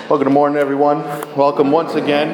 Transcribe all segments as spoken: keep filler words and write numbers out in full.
Well, good morning, everyone. Welcome once again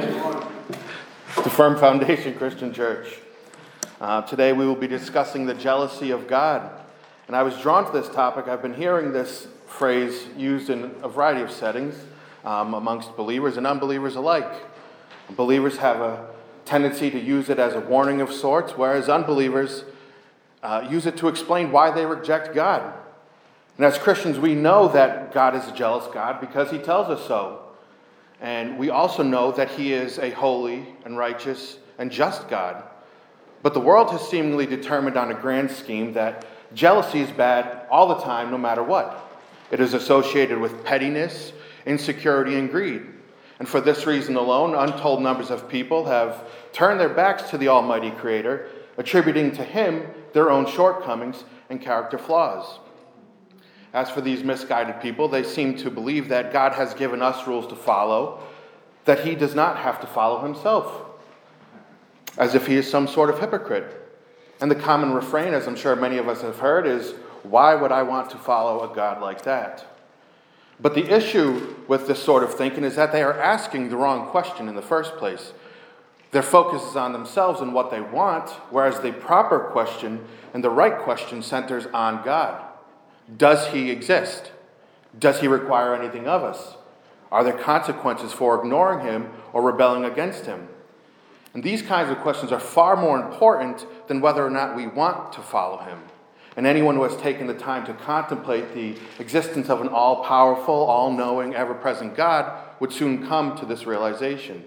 to Firm Foundation Christian Church. Uh, today we will be discussing the jealousy of God. And I was drawn to this topic. I've been hearing this phrase used in a variety of settings um, amongst believers and unbelievers alike. Believers have a tendency to use it as a warning of sorts, whereas unbelievers uh, use it to explain why they reject God. And as Christians, we know that God is a jealous God because he tells us so. And we also know that he is a holy and righteous and just God. But the world has seemingly determined on a grand scheme that jealousy is bad all the time, no matter what. It is associated with pettiness, insecurity, and greed. And for this reason alone, untold numbers of people have turned their backs to the Almighty Creator, attributing to him their own shortcomings and character flaws. As for these misguided people, they seem to believe that God has given us rules to follow, that he does not have to follow himself, as if he is some sort of hypocrite. And the common refrain, as I'm sure many of us have heard, is, why would I want to follow a God like that? But the issue with this sort of thinking is that they are asking the wrong question in the first place. Their focus is on themselves and what they want, whereas the proper question and the right question centers on God. Does he exist? Does he require anything of us? Are there consequences for ignoring him or rebelling against him? And these kinds of questions are far more important than whether or not we want to follow him. And anyone who has taken the time to contemplate the existence of an all-powerful, all-knowing, ever-present God would soon come to this realization.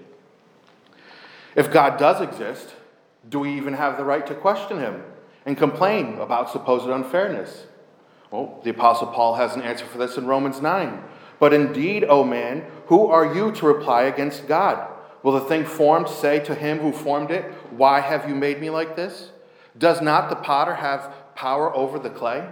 If God does exist, do we even have the right to question him and complain about supposed unfairness? Well, the Apostle Paul has an answer for this in Romans nine. But indeed, O man, who are you to reply against God? Will the thing formed say to him who formed it, why have you made me like this? Does not the potter have power over the clay?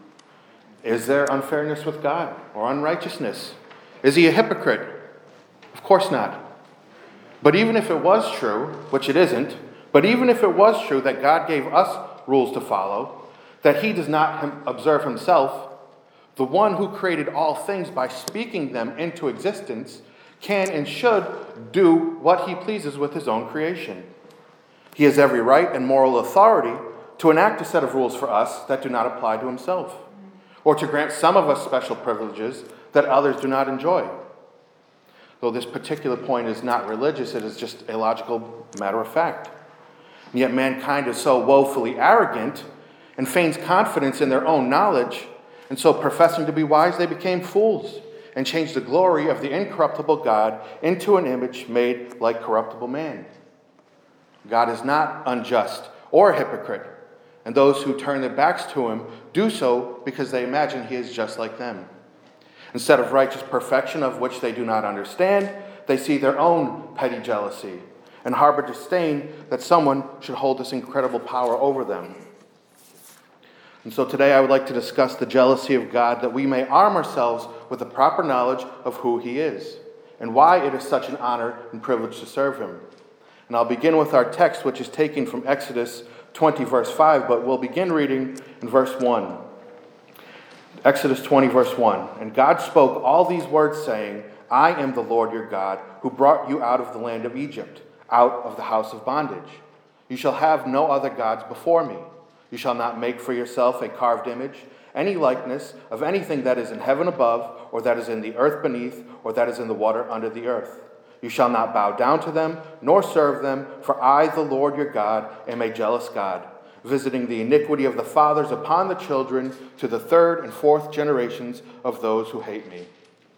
Is there unfairness with God or unrighteousness? Is he a hypocrite? Of course not. But even if it was true, which it isn't, but even if it was true that God gave us rules to follow, that he does not observe himself, the one who created all things by speaking them into existence can and should do what he pleases with his own creation. He has every right and moral authority to enact a set of rules for us that do not apply to himself, or to grant some of us special privileges that others do not enjoy. Though this particular point is not religious, it is just a logical matter of fact. And yet mankind is so woefully arrogant and feigns confidence in their own knowledge, and so professing to be wise, they became fools and changed the glory of the incorruptible God into an image made like corruptible man. God is not unjust or a hypocrite, and those who turn their backs to him do so because they imagine he is just like them. Instead of righteous perfection of which they do not understand, they see their own petty jealousy and harbor disdain that someone should hold this incredible power over them. And so today I would like to discuss the jealousy of God, that we may arm ourselves with the proper knowledge of who he is and why it is such an honor and privilege to serve him. And I'll begin with our text, which is taken from Exodus twenty, verse five, but we'll begin reading in verse one. Exodus twenty, verse one. And God spoke all these words, saying, I am the Lord your God, who brought you out of the land of Egypt, out of the house of bondage. You shall have no other gods before me. You shall not make for yourself a carved image, any likeness of anything that is in heaven above, or that is in the earth beneath, or that is in the water under the earth. You shall not bow down to them, nor serve them, for I, the Lord your God, am a jealous God, visiting the iniquity of the fathers upon the children to the third and fourth generations of those who hate me.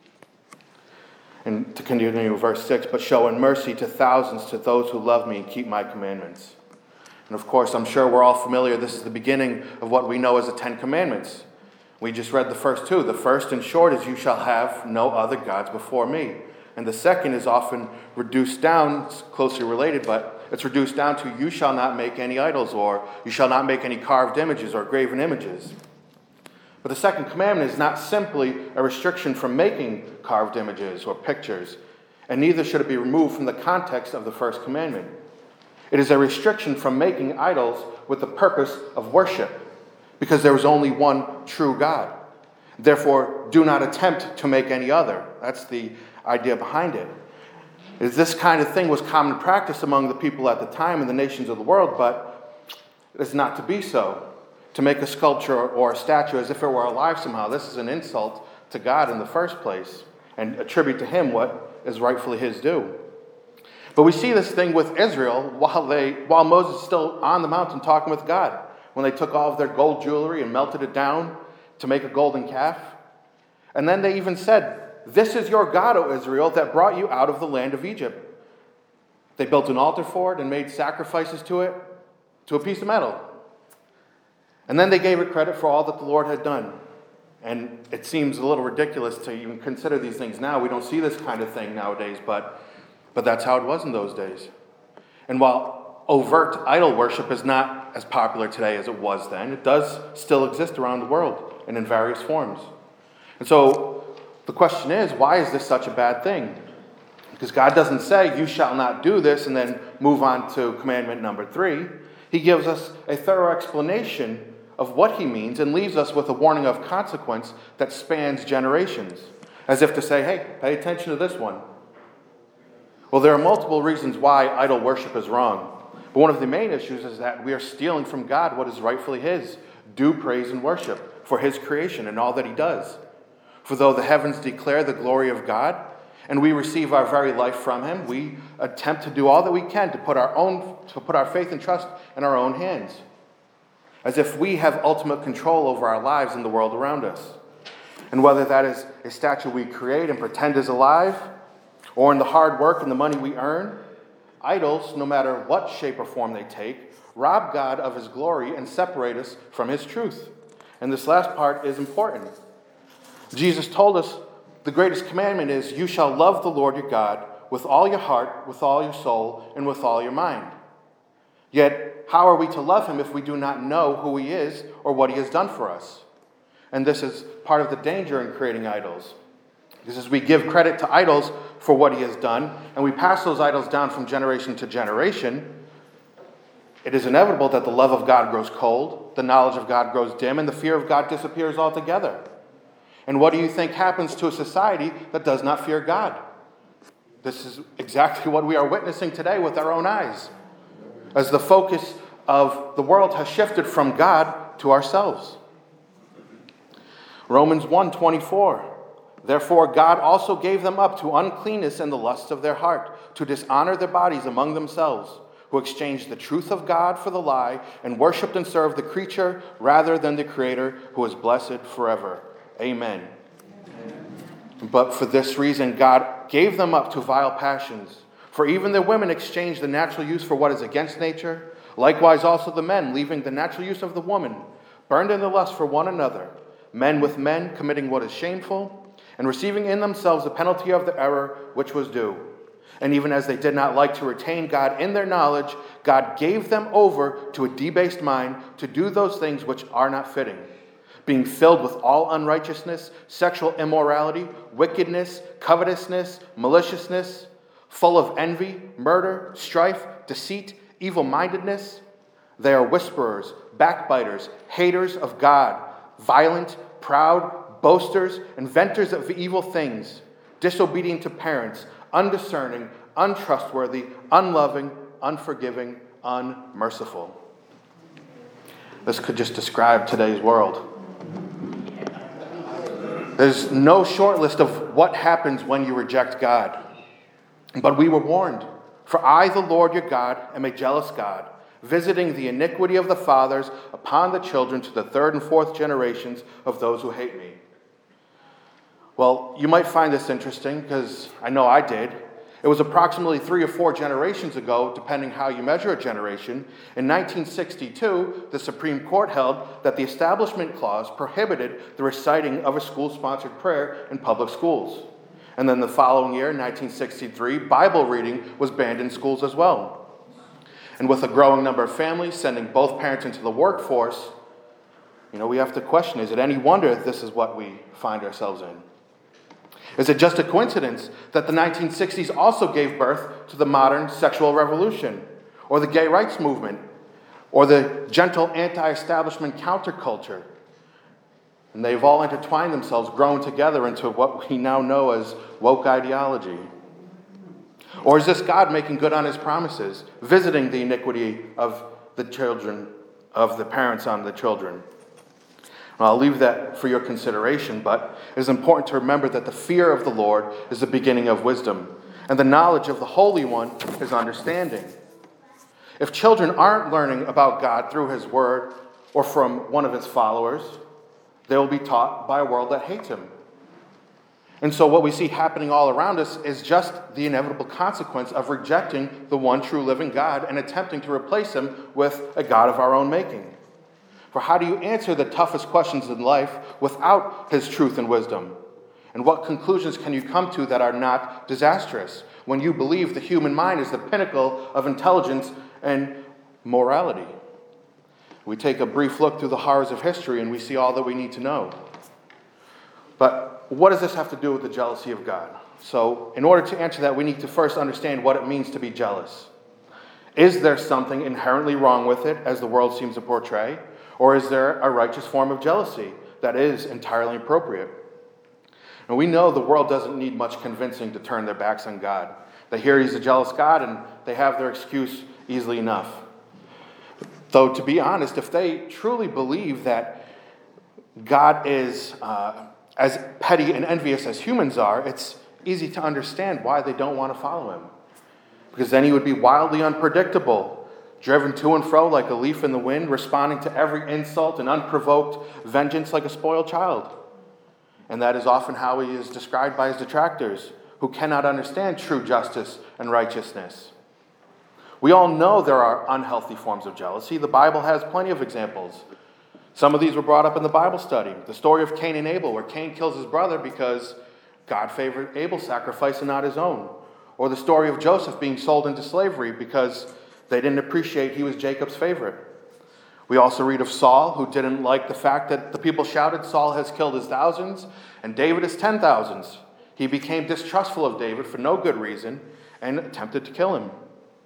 And to continue verse six, but showing mercy to thousands to those who love me and keep my commandments. And of course, I'm sure we're all familiar, this is the beginning of what we know as the Ten Commandments. We just read the first two. The first, in short, is you shall have no other gods before me. And the second is often reduced down, it's closely related, but it's reduced down to you shall not make any idols, or you shall not make any carved images or graven images. But the second commandment is not simply a restriction from making carved images or pictures, and neither should it be removed from the context of the first commandment. It is a restriction from making idols with the purpose of worship, because there is only one true God. Therefore, do not attempt to make any other. That's the idea behind it. Is this kind of thing was common practice among the people at the time in the nations of the world, but it is not to be so. To make a sculpture or a statue as if it were alive somehow, this is an insult to God in the first place, and attribute to him what is rightfully his due. But we see this thing with Israel while they, while Moses is still on the mountain talking with God, when they took all of their gold jewelry and melted it down to make a golden calf. And then they even said, "This is your God, O Israel, that brought you out of the land of Egypt." They built an altar for it and made sacrifices to it, to a piece of metal. And then they gave it credit for all that the Lord had done. And it seems a little ridiculous to even consider these things now. We don't see this kind of thing nowadays, but, but that's how it was in those days. And while overt idol worship is not as popular today as it was then, it does still exist around the world and in various forms. And so the question is, why is this such a bad thing? Because God doesn't say, "You shall not do this," and then move on to commandment number three. He gives us a thorough explanation of what he means and leaves us with a warning of consequence that spans generations, as if to say, hey, pay attention to this one. Well, there are multiple reasons why idol worship is wrong. But one of the main issues is that we are stealing from God what is rightfully his, due praise and worship for his creation and all that he does. For though the heavens declare the glory of God, and we receive our very life from him, we attempt to do all that we can to put our own, to put our faith and trust in our own hands, as if we have ultimate control over our lives and the world around us. And whether that is a statue we create and pretend is alive, or in the hard work and the money we earn, idols, no matter what shape or form they take, rob God of his glory and separate us from his truth. And this last part is important. Jesus told us the greatest commandment is, "You shall love the Lord your God with all your heart, with all your soul, and with all your mind." Yet, how are we to love him if we do not know who he is or what he has done for us? And this is part of the danger in creating idols. Because as we give credit to idols for what he has done, and we pass those idols down from generation to generation, it is inevitable that the love of God grows cold, the knowledge of God grows dim, and the fear of God disappears altogether. And what do you think happens to a society that does not fear God? This is exactly what we are witnessing today with our own eyes, as the focus of the world has shifted from God to ourselves. Romans one twenty-four. Therefore God also gave them up to uncleanness and the lusts of their heart, to dishonor their bodies among themselves, who exchanged the truth of God for the lie, and worshipped and served the creature rather than the Creator, who is blessed forever. Amen. Amen. But for this reason God gave them up to vile passions. For even the women exchanged the natural use for what is against nature. Likewise also the men, leaving the natural use of the woman, burned in the lust for one another, men with men committing what is shameful, and receiving in themselves the penalty of the error which was due. And even as they did not like to retain God in their knowledge, God gave them over to a debased mind to do those things which are not fitting, being filled with all unrighteousness, sexual immorality, wickedness, covetousness, maliciousness, full of envy, murder, strife, deceit, evil-mindedness. They are whisperers, backbiters, haters of God, violent, proud, boasters, inventors of evil things, disobedient to parents, undiscerning, untrustworthy, unloving, unforgiving, unmerciful. This could just describe today's world. There's no short list of what happens when you reject God. But we were warned, "For I, the Lord your God, am a jealous God, visiting the iniquity of the fathers upon the children to the third and fourth generations of those who hate me." Well, you might find this interesting, because I know I did. It was approximately three or four generations ago, depending how you measure a generation. In nineteen sixty-two, the Supreme Court held that the Establishment Clause prohibited the reciting of a school-sponsored prayer in public schools. And then the following year, in nineteen sixty-three, Bible reading was banned in schools as well. And with a growing number of families sending both parents into the workforce, you know, we have to question, is it any wonder this is what we find ourselves in? Is it just a coincidence that the nineteen sixties also gave birth to the modern sexual revolution, or the gay rights movement, or the gentle anti-establishment counterculture? And they've all intertwined themselves, grown together into what we now know as woke ideology. Or is this God making good on his promises, visiting the iniquity of the children, of the parents on the children? Well, I'll leave that for your consideration, but it is important to remember that the fear of the Lord is the beginning of wisdom, and the knowledge of the Holy One is understanding. If children aren't learning about God through his word or from one of his followers, they will be taught by a world that hates him. And so what we see happening all around us is just the inevitable consequence of rejecting the one true living God and attempting to replace him with a God of our own making. For how do you answer the toughest questions in life without his truth and wisdom? And what conclusions can you come to that are not disastrous when you believe the human mind is the pinnacle of intelligence and morality? We take a brief look through the horrors of history and we see all that we need to know. But what does this have to do with the jealousy of God? So in order to answer that, we need to first understand what it means to be jealous. Is there something inherently wrong with it, as the world seems to portray? Or is there a righteous form of jealousy that is entirely appropriate? And we know the world doesn't need much convincing to turn their backs on God. They hear he's a jealous God and they have their excuse easily enough. Though, to be honest, if they truly believe that God is uh, as petty and envious as humans are, it's easy to understand why they don't want to follow him. Because then he would be wildly unpredictable, driven to and fro like a leaf in the wind, responding to every insult and unprovoked vengeance like a spoiled child. And that is often how he is described by his detractors, who cannot understand true justice and righteousness. We all know there are unhealthy forms of jealousy. The Bible has plenty of examples. Some of these were brought up in the Bible study. The story of Cain and Abel, where Cain kills his brother because God favored Abel's sacrifice and not his own. Or the story of Joseph being sold into slavery because they didn't appreciate he was Jacob's favorite. We also read of Saul, who didn't like the fact that the people shouted, "Saul has killed his thousands, and David his ten thousands." He became distrustful of David for no good reason and attempted to kill him.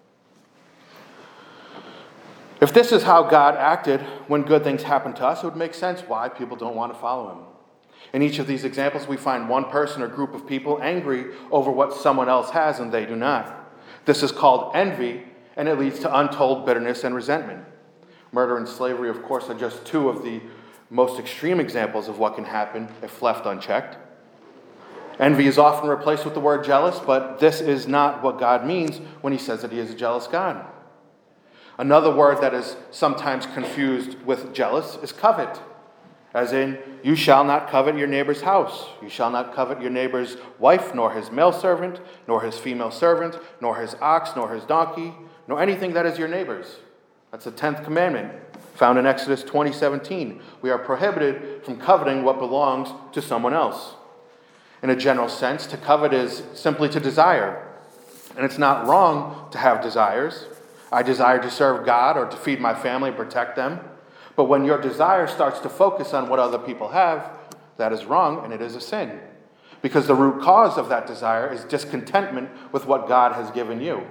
If this is how God acted when good things happen to us, it would make sense why people don't want to follow him. In each of these examples, we find one person or group of people angry over what someone else has and they do not. This is called envy, and it leads to untold bitterness and resentment. Murder and slavery, of course, are just two of the most extreme examples of what can happen if left unchecked. Envy is often replaced with the word jealous, but this is not what God means when he says that he is a jealous God. Another word that is sometimes confused with jealous is covet, as in, you shall not covet your neighbor's house. You shall not covet your neighbor's wife, nor his male servant, nor his female servant, nor his ox, nor his donkey, nor anything that is your neighbor's. That's the tenth commandment, found in Exodus twenty seventeen. We are prohibited from coveting what belongs to someone else. In a general sense, to covet is simply to desire. And it's not wrong to have desires. I desire to serve God or to feed my family and protect them. But when your desire starts to focus on what other people have, that is wrong and it is a sin. Because the root cause of that desire is discontentment with what God has given you.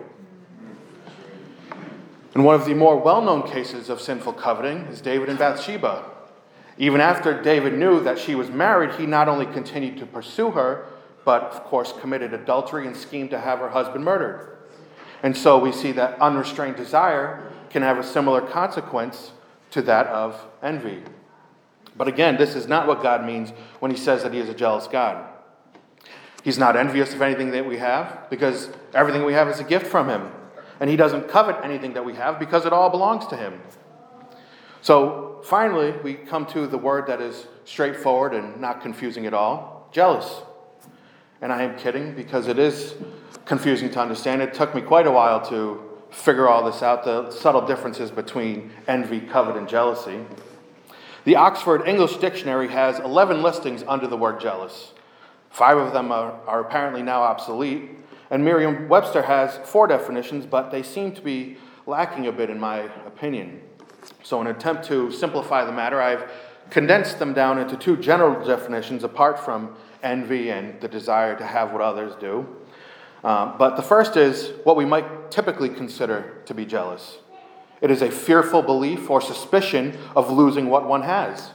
And one of the more well-known cases of sinful coveting is David and Bathsheba. Even after David knew that she was married, he not only continued to pursue her, but of course committed adultery and schemed to have her husband murdered. And so we see that unrestrained desire can have a similar consequence to that of envy. But again, this is not what God means when he says that he is a jealous God. He's not envious of anything that we have because everything we have is a gift from him. And he doesn't covet anything that we have because it all belongs to him. So finally, we come to the word that is straightforward and not confusing at all, jealous. And I am kidding because it is confusing to understand. It took me quite a while to figure all this out, the subtle differences between envy, covet, and jealousy. The Oxford English Dictionary has eleven listings under the word jealous. Five of them are, are apparently now obsolete, and Merriam-Webster has four definitions, but they seem to be lacking a bit in my opinion. So in an attempt to simplify the matter, I've condensed them down into two general definitions apart from envy and the desire to have what others do. Um, but the first is what we might typically consider to be jealous. It is a fearful belief or suspicion of losing what one has.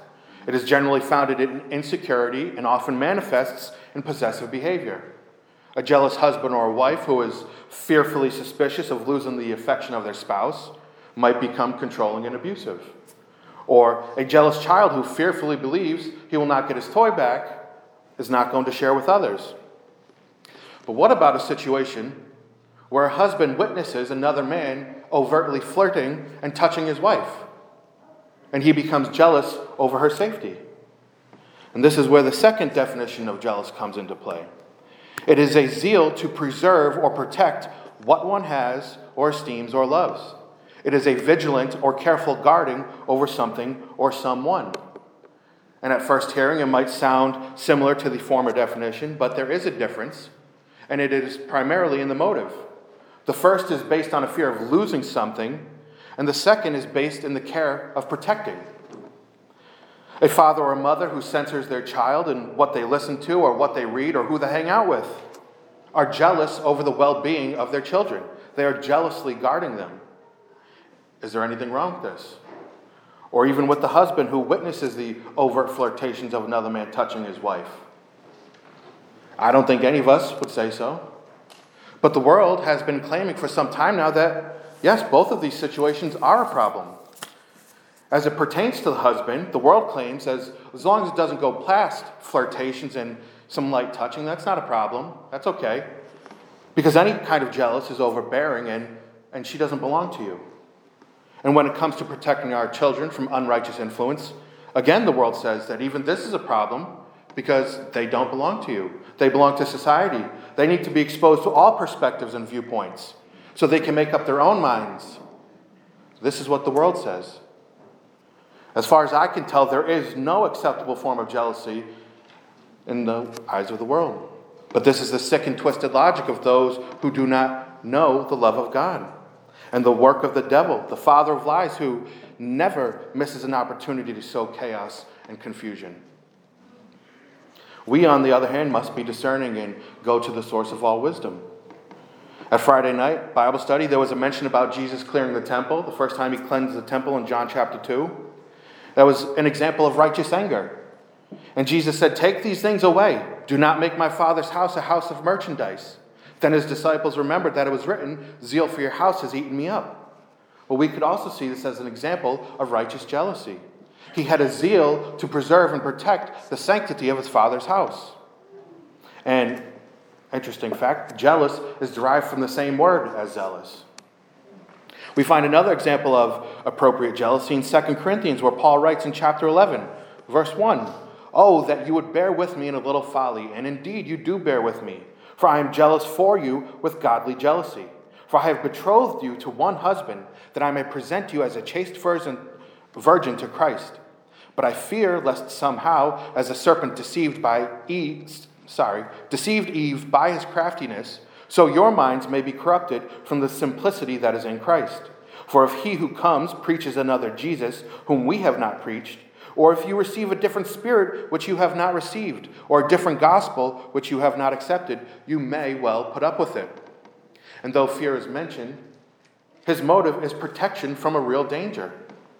It is generally founded in insecurity and often manifests in possessive behavior. A jealous husband or wife who is fearfully suspicious of losing the affection of their spouse might become controlling and abusive. Or a jealous child who fearfully believes he will not get his toy back is not going to share with others. But what about a situation where a husband witnesses another man overtly flirting and touching his wife, and he becomes jealous over her safety? And this is where the second definition of jealous comes into play. It is a zeal to preserve or protect what one has or esteems or loves. It is a vigilant or careful guarding over something or someone. And at first hearing, it might sound similar to the former definition, but there is a difference, and it is primarily in the motive. The first is based on a fear of losing something, and the second is based in the care of protecting. A father or a mother who censors their child in what they listen to or what they read or who they hang out with are jealous over the well-being of their children. They are jealously guarding them. Is there anything wrong with this? Or even with the husband who witnesses the overt flirtations of another man touching his wife. I don't think any of us would say so. But the world has been claiming for some time now that, yes, both of these situations are a problem. As it pertains to the husband, the world claims as, as long as it doesn't go past flirtations and some light touching, that's not a problem. That's okay. Because any kind of jealous is overbearing and, and she doesn't belong to you. And when it comes to protecting our children from unrighteous influence, again, the world says that even this is a problem because they don't belong to you. They belong to society. They need to be exposed to all perspectives and viewpoints so they can make up their own minds. This is what the world says. As far as I can tell, there is no acceptable form of jealousy in the eyes of the world. But this is the sick and twisted logic of those who do not know the love of God and the work of the devil, the father of lies, who never misses an opportunity to sow chaos and confusion. We, on the other hand, must be discerning and go to the source of all wisdom. At Friday night Bible study, there was a mention about Jesus clearing the temple, the first time he cleansed the temple in John chapter two. That was an example of righteous anger. And Jesus said, "Take these things away. Do not make my Father's house a house of merchandise." Then his disciples remembered that it was written, "Zeal for your house has eaten me up." Well, we could also see this as an example of righteous jealousy. He had a zeal to preserve and protect the sanctity of his Father's house. And, interesting fact, jealous is derived from the same word as zealous. We find another example of appropriate jealousy in Second Corinthians, where Paul writes in chapter eleven, verse one, "Oh, that you would bear with me in a little folly, and indeed you do bear with me. For I am jealous for you with godly jealousy. For I have betrothed you to one husband, that I may present you as a chaste virgin to Christ. But I fear lest somehow, as a serpent deceived by Eve, sorry, deceived Eve by his craftiness, so your minds may be corrupted from the simplicity that is in Christ. For if he who comes preaches another Jesus, whom we have not preached, or if you receive a different spirit which you have not received, or a different gospel which you have not accepted, you may well put up with it." And though fear is mentioned, his motive is protection from a real danger.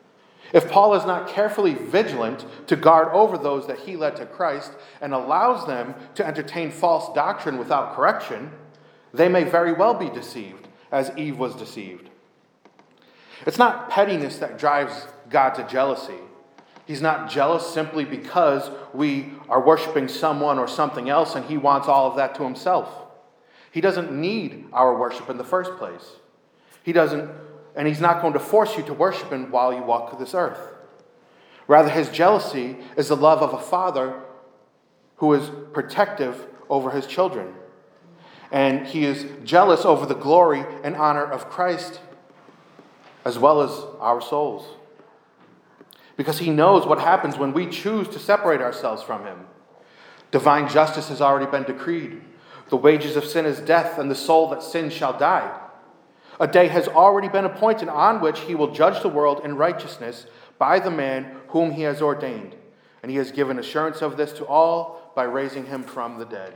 If Paul is not carefully vigilant to guard over those that he led to Christ and allows them to entertain false doctrine without correction, they may very well be deceived, as Eve was deceived. It's not pettiness that drives God to jealousy. He's not jealous simply because we are worshiping someone or something else and he wants all of that to himself. He doesn't need our worship in the first place. He doesn't, and he's not going to force you to worship him while you walk this earth. Rather, his jealousy is the love of a father who is protective over his children. And he is jealous over the glory and honor of Christ as well as our souls. Because he knows what happens when we choose to separate ourselves from him. Divine justice has already been decreed. The wages of sin is death, and the soul that sins shall die. A day has already been appointed on which he will judge the world in righteousness by the man whom he has ordained. And he has given assurance of this to all by raising him from the dead.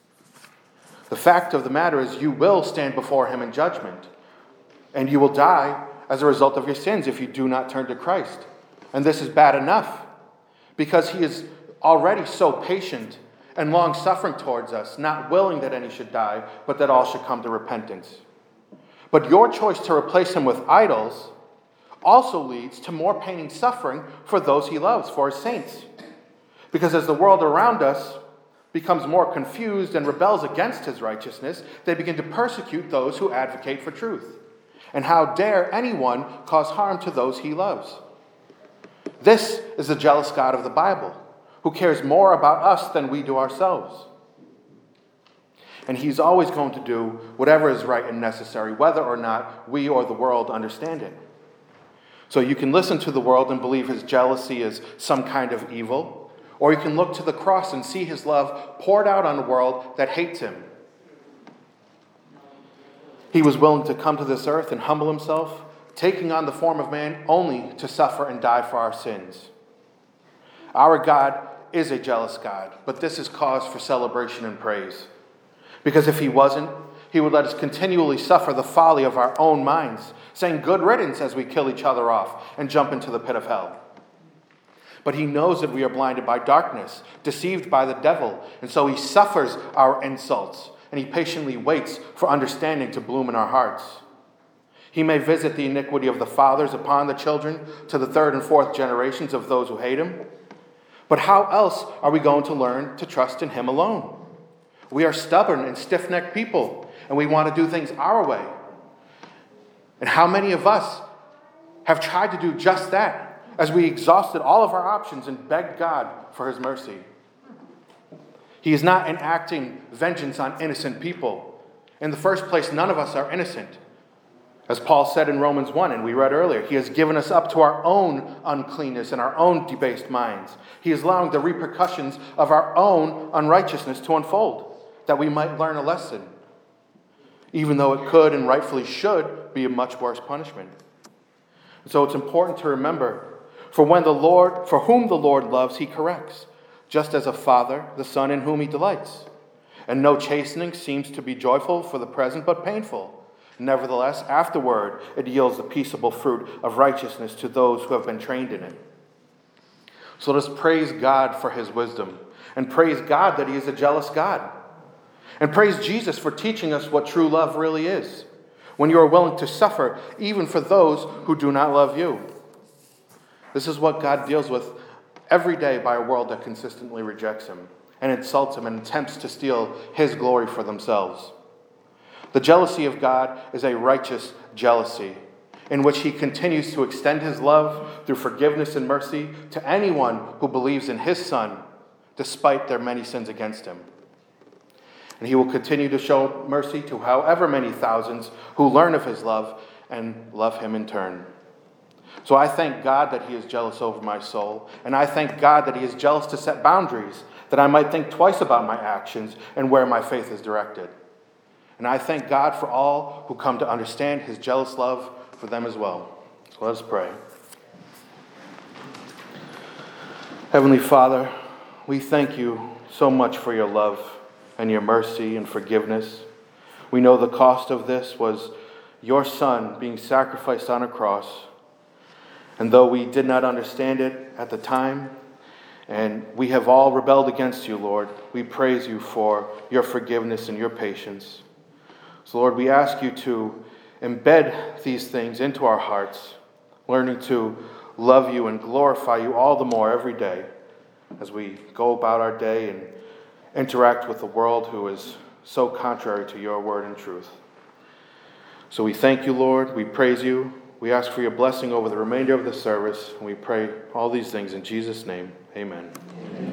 The fact of the matter is you will stand before him in judgment, and you will die as a result of your sins if you do not turn to Christ. And this is bad enough, because he is already so patient and long-suffering towards us, not willing that any should die, but that all should come to repentance. But your choice to replace him with idols also leads to more pain and suffering for those he loves, for his saints. Because as the world around us becomes more confused and rebels against his righteousness, they begin to persecute those who advocate for truth. And how dare anyone cause harm to those he loves? This is the jealous God of the Bible, who cares more about us than we do ourselves. And he's always going to do whatever is right and necessary, whether or not we or the world understand it. So you can listen to the world and believe his jealousy is some kind of evil, or you can look to the cross and see his love poured out on a world that hates him. He was willing to come to this earth and humble himself, taking on the form of man only to suffer and die for our sins. Our God is a jealous God, but this is cause for celebration and praise. Because if he wasn't, he would let us continually suffer the folly of our own minds, saying good riddance as we kill each other off and jump into the pit of hell. But he knows that we are blinded by darkness, deceived by the devil, and so he suffers our insults, and he patiently waits for understanding to bloom in our hearts. He may visit the iniquity of the fathers upon the children to the third and fourth generations of those who hate him. But how else are we going to learn to trust in him alone? We are stubborn and stiff-necked people, and we want to do things our way. And how many of us have tried to do just that as we exhausted all of our options and begged God for his mercy? He is not enacting vengeance on innocent people. In the first place, none of us are innocent. As Paul said in Romans one, and we read earlier, he has given us up to our own uncleanness and our own debased minds. He is allowing the repercussions of our own unrighteousness to unfold, that we might learn a lesson, even though it could and rightfully should be a much worse punishment. So it's important to remember, for when the Lord, for whom the Lord loves, he corrects, just as a father, the son in whom he delights. And no chastening seems to be joyful for the present, but painful. Nevertheless, afterward, it yields the peaceable fruit of righteousness to those who have been trained in it. So let us praise God for his wisdom, and praise God that he is a jealous God. And praise Jesus for teaching us what true love really is, when you are willing to suffer even for those who do not love you. This is what God deals with every day by a world that consistently rejects him and insults him and attempts to steal his glory for themselves. The jealousy of God is a righteous jealousy in which he continues to extend his love through forgiveness and mercy to anyone who believes in his Son, despite their many sins against him. And he will continue to show mercy to however many thousands who learn of his love and love him in turn. So I thank God that he is jealous over my soul, and I thank God that he is jealous to set boundaries, that I might think twice about my actions and where my faith is directed. And I thank God for all who come to understand his jealous love for them as well. So let us pray. Heavenly Father, we thank you so much for your love and your mercy and forgiveness. We know the cost of this was your Son being sacrificed on a cross. And though we did not understand it at the time, and we have all rebelled against you, Lord, we praise you for your forgiveness and your patience. So, Lord, we ask you to embed these things into our hearts, learning to love you and glorify you all the more every day as we go about our day and interact with the world who is so contrary to your word and truth. So we thank you, Lord. We praise you. We ask for your blessing over the remainder of the service, and we pray all these things in Jesus' name. Amen. Amen.